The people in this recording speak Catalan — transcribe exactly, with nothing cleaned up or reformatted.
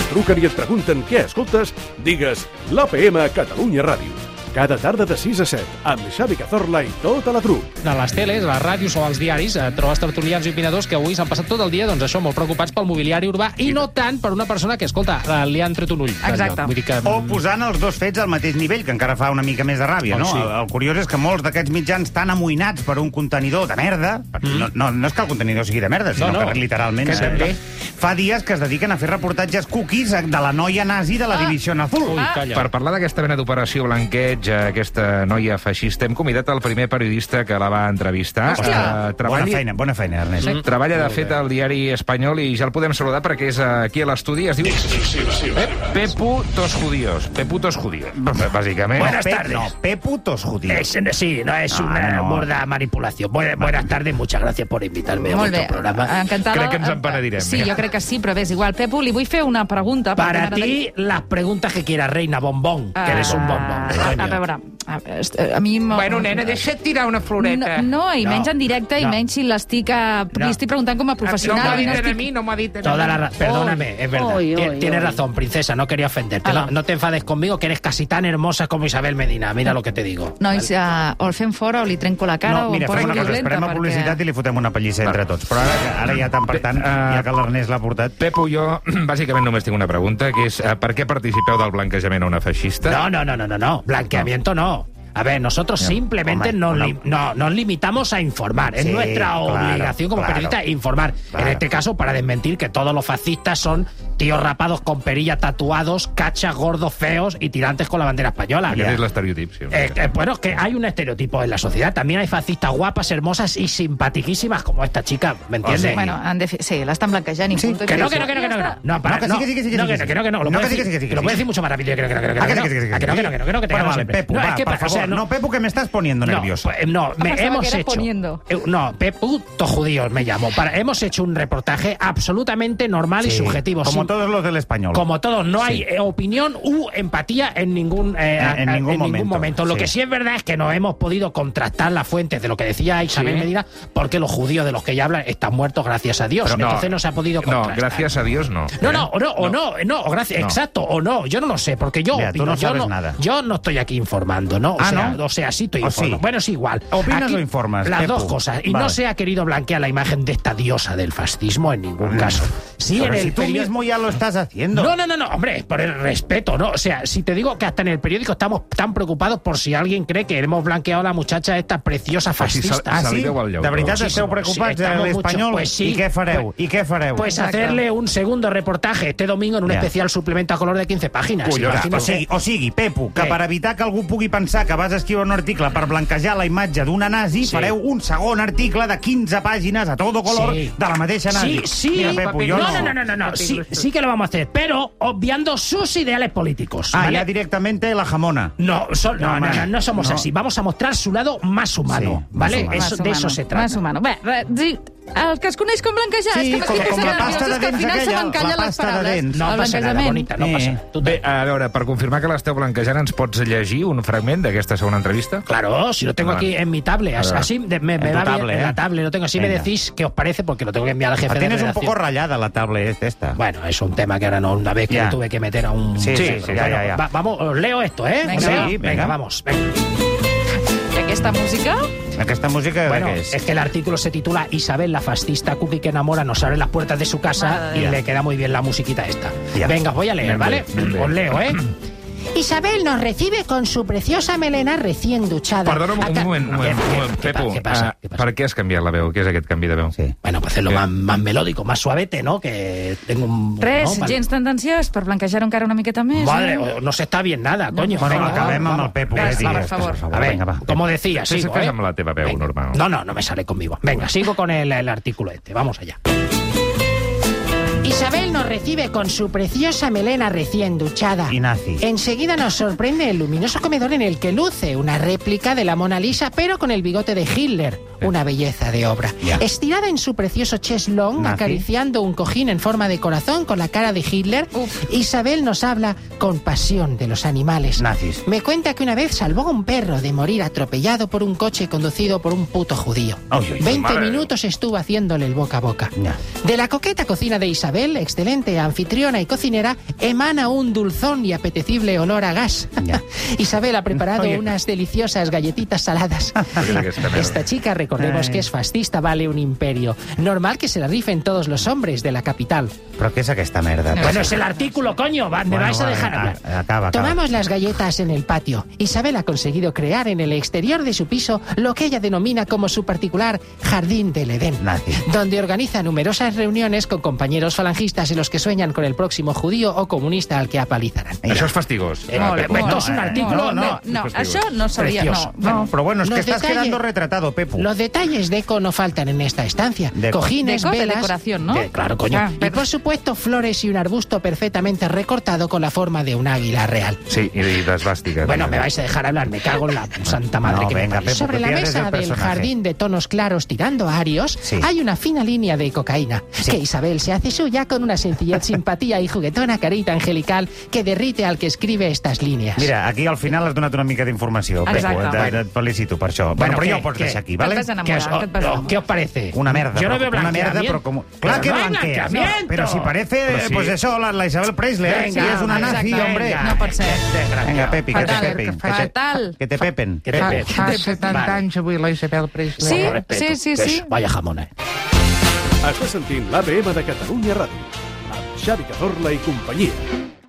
et truquen i et pregunten què escoltes, digues l'A P M Catalunya Ràdio. Cada tarda de sis a set, amb Xavi Cazorla i tota la truc. A les teles, a les ràdios o als diaris eh, trobes tertulians i opinadors que avui s'han passat tot el dia, doncs això, molt preocupats pel mobiliari urbà i no tant per una persona que, escolta, eh, li han tret un ull. Exacte. Vull dir que... O posant els dos fets al mateix nivell, que encara fa una mica més de ràbia, Oh, no? sí. El, el curiós és que molts d'aquests mitjans estan amoïnats per un contenidor de merda. Mm. No, no, no és que el contenidor sigui de merda, sinó No, no. que literalment... Que també. Fa dies que es dediquen a fer reportatges cookies de la noia nazi de la Divisió Azul. Ui, calla. Per parlar d'aquesta mena d'operació blanqueig, aquesta noia feixista, hem convidat el primer periodista que la va entrevistar. Hòstia. Eh, Bona feina, bona feina, Ernest. Mm. Treballa, de fet, al diari Espanyol i ja el podem saludar perquè és aquí a l'estudi. Es diu Pep, Pepu Tos Judíos. Pepu Tos Judíos, bàsicament. Buenas Pep, tardes. No, Pepu Tos Judíos. Es, sí, no es Ah, una no. burda manipulación. Buenas, buenas tardes, muchas gracias por invitarme a Molt vuestro bé, programa. encantada. Crec que ens en penedirem. Sí, jo crec que sí, però bé, és igual. Pepu, li vull fer una pregunta. perquè Para m'agradaria- ti, las preguntas que quieras, reina bombón, que eres un bombón. Ah, coño. a veure, a, a mi... Bueno, nena, deixa't tirar una floreta. No, no, i No, menys en directe, i no. menys si l'estic eh, No. li estic preguntant com a No professional. m'ha i dit no a estic... mi, no m'ha dit a mi. Toda la ra- Perdóname, es verdad. Oy, Tien- oy, Tienes oy. razón, princesa, no quería ofenderte. Ah. No, no te enfades conmigo, que eres casi tan hermosa como Isabel Medina. Mira lo que te digo. Nois, uh, o el fem fora o li trenco la cara No, o mira, em poso fem una cosa, violenta. esperem a publicitat i li fotem una pallissa entre tots. Però ara, ara ja tant per tant, ja que l'Ernest l'ha portat... Pepu, jo bàsicament només tinc una pregunta, que és eh, per què participeu del blanquejament a una feixista? No, no, no, no, no, no. Blanqueamiento no. A ver, nosotros simplemente hombre, nos, no. li- no, nos limitamos a informar. Es Sí, nuestra claro, obligación como claro, periodistas informar. claro. En este caso, para desmentir que todos los fascistas son tíos rapados con perilla tatuados, cachas, gordos, feos y tirantes con la bandera española. Aquest és l'estereotip, sí. Eh, eh, bueno, es que hay un estereotipo en la sociedad. También hay fascistas guapas, hermosas y simpatiquísimas como esta chica, ¿me entiendes? Bueno, han de fer... sí, l'estan blanquejant i Sí, punt. Que no, que no, que no, que no, que no. No, para, No, que sí, que sí, que sí, que no, sí, que que no, sí. que no, que no. Lo No, puedo que sí, decir- que sí, que sí, que lo que puedo sí. decir mucho más rápido. Que no, que no, que no, que no, Ah, que sí, que que sí, que sí. no, que no, que no, que no, que no, que te Bueno, gano vale, siempre. Pepu, No, va, es que, por o sea, favor. no- No, Pepu, que me estás poniendo No, nervioso. pues, no, me- pensaba hemos que era hecho... poniendo. eh, No, Peputo Judíos me llamo. Para, hemos hecho un reportaje absolutamente normal y Sí, subjetivo. Como sin- todos los del Español. Como todos, no hay Sí. eh, opinión u empatía en ningún, eh, En- en a- ningún momento, Lo sí. que sí es verdad es que no hemos podido contrastar las fuentes de lo que decía Isabel Sí. Medina, porque los judíos de los que ella habla están muertos, gracias a Dios. Pero no, Entonces no se ha podido No, contrastar. gràcies a Dios no. No, Eh? no, o no, o no, no, o gracias, No. exacto, o no, yo no lo sé, porque yo Mira, tú opino, no yo sabes no, nada. yo no estoy aquí informando, ¿no? O Ah, sea, ¿no? o sea, sí estoy ¿O informando. sí? Bueno, es igual. ¿Opinas Aquí, o informas, Las Pepu? dos cosas. Y Vale. no se ha querido blanquear la imagen de esta diosa del fascismo en ningún caso. Sí, Pero en si el tú periódico- mismo ya lo estás haciendo. No, no, no, no, hombre, por el respeto, ¿no? O sea, si te digo que hasta en el periódico estamos tan preocupados por si alguien cree que hemos blanqueado a la muchacha esta preciosa fascista. se- Ah, se li sí? veu el llautó. De veritat Muchísimo, esteu preocupats sí, de estamos l'Espanyol? mucho, pues sí. I què fareu? I què fareu? Pues Exacte. hacerle un segundo reportaje este domingo en un Ja. especial suplemento a color de quince páginas. Collons, O Imagínate. sigui, o sigui, Pepu, que Què? per evitar que algú pugui pensar que vas escriure un article per blanquejar la imatge d'una nazi, Sí. fareu un segon article de quinze pàgines a todo color Sí. de la mateixa nazi. Sí, sí. Mira, Pepu, jo no, no... no, no, no, no, Sí, sí que lo vamos a hacer, pero obviando sus ideales políticos. Ah, ¿vale? ya directamente la jamona. No, so- no, no, vale. no, no somos No. así. Vamos a mostrar su lado más humano, Sí, ¿vale? más humano. Eso, Más de eso humano, se trata. Más humano. Bé, re, sí, el que es coneix com blanquejar, Sí, és que com- m'estic com la posant pasta nerviosa, de és que al dents final se aquella, m'encallen la les pasta de paraules. dents. No El passa nada, blanquejament. bonita, no Eh. passa. Tú Bé, a veure, per confirmar que l'esteu blanquejant, ens pots llegir un fragment d'aquesta segona entrevista? Claro, si lo tengo Vale. aquí en mi tablet, as- Vale. así de- me, me En tu va bien, tablet, en ¿eh? la tablet, lo tengo así, me Venga. decís qué os parece, porque lo tengo que enviar al jefe La de tienes un redacción. poco rayada la tablet esta. Bueno, es un tema que ahora no, una vez que Ya. le tuve que meter a un... Sí, sí, pero sí, ya, ya, ya. va- vamos, os leo esto, ¿eh? Venga. ¿Os leo? Sí, venga. venga. vamos. Venga. I aquesta música? Aquesta música de Bueno, què és? es que el artículo se titula Isabel, la fascista cookie que enamora, nos abre las puertas de su casa Madre y mía. le queda muy bien la musiquita esta. Ya. Venga, os voy a leer, Ben ¿vale? bé, ben bé. Os leo, ¿eh? Isabel nos recibe con su preciosa melena recién duchada. Perdona un, un Acá- moment, un moment, ¿Qué- un moment. qué- qué Pepu, pa- ¿Qué pasa? ah, ¿Qué pasa? per què has canviat la veu? Què és aquest canvi de veu? Sí. Bueno, pues hacerlo ¿Qué? más, más melódico, más suavete, ¿no? Que tengo un... Res, ¿no? Vale. gens tendenciós per blanquejar encara una miqueta més. Madre, eh? o- no se está bien nada, coño. Bueno, Venga, acabem vamos, amb el vamos. Pepu. Venga, que va, digues, por favor. A ver, Vinga, va. como decía, Sí, sigo, fes ¿eh? amb la teva veu Venga. normal. No, no, no me sale conmigo. Venga, sigo con el, el artículo este. Vamos allá. Isabel nos recibe con su preciosa melena recién duchada. Y nazi. Enseguida nos sorprende el luminoso comedor en el que luce una réplica de la Mona Lisa, pero con el bigote de Hitler. Una belleza de obra. Ya. Estirada en su precioso chest long, Nazi. acariciando un cojín en forma de corazón con la cara de Hitler, Uf. Isabel nos habla con pasión de los animales. Nazis. Me cuenta que una vez salvó a un perro de morir atropellado por un coche conducido por un puto judío. Uy, uy, uy, Veinte madre. minutos estuvo haciéndole el boca a boca. Ya. De la coqueta cocina de Isabel Isabel, excelente anfitriona y cocinera, emana un dulzón y apetecible olor a gas. Ya. Isabel ha preparado Oye. unas deliciosas galletitas saladas. Esta chica, recordemos Ay. que es fascista, vale un imperio. Normal que se la rifen todos los hombres de la capital. Però què és aquesta merda? Bueno, es el artículo, coño. Va, me Bueno, vais a vale, dejar a- hablar. acaba, acaba. Tomamos las galletas en el patio. Isabel ha conseguido crear en el exterior de su piso lo que ella denomina como su particular jardín del Edén, Nazi. donde organiza numerosas reuniones con compañeros falangistas en los que sueñan con el próximo judío o comunista al que apalizarán. Això és fastigós. Eh, Molt bé, Pepo. molt esto es un bé. artículo... no, no. No, Pues això no sabria... Precioso. No, No, però bueno, es que Los estás detalles- quedando retratado, Pepu. Los detalles deco no faltan en esta estancia. Deco. Cojines, Deco de velas... decoración, ¿no? De- claro, coño. Ah, y pero- por supuesto, flores y un arbusto perfectamente recortado con la forma de un águila real. Sí, i d'esbàstica. Bueno, me vais a dejar hablar, me cago en la santa madre No, que venga, me parió. Pepo, Sobre que la pierdes mesa el del personaje. jardín de tonos claros tirando a arios Sí. hay una fina línea de cocaína que Isabel se hace suya con una sencillez, simpatía y juguetona carita angelical que derrite al que escribe estas líneas. Mira, aquí al final has donat una mica d'informació, Pepu. Exacte. Et, et felicito per això. Bueno, Bueno, però què, ja ho pots què? deixar aquí, Et vale? vas ¿Qué enamorar, os, que et vas oh, enamorar. ¿Qué os parece? Una merda. Yo no però- veo Una merda, blanqueamiento. però com... Clar que Pero no hay blanquea. blanqueamiento. Però si parece, Però sí. pues eso, la, la Isabel Presley. Venga, si és una nazi, exacte, hombre. venga. No pot ser. Venga, Pepi, que te Fatal, pepen. Que te- fatal. Que te pepen. Que te Pepe. pepen. Fa setanta anys avui la Isabel Presley. Sí, Con respeto. sí, sí, sí. Vaya jamón, eh. Estàs sentint l'A P M de Catalunya Ràdio, amb Xavi Cazorla i companyia.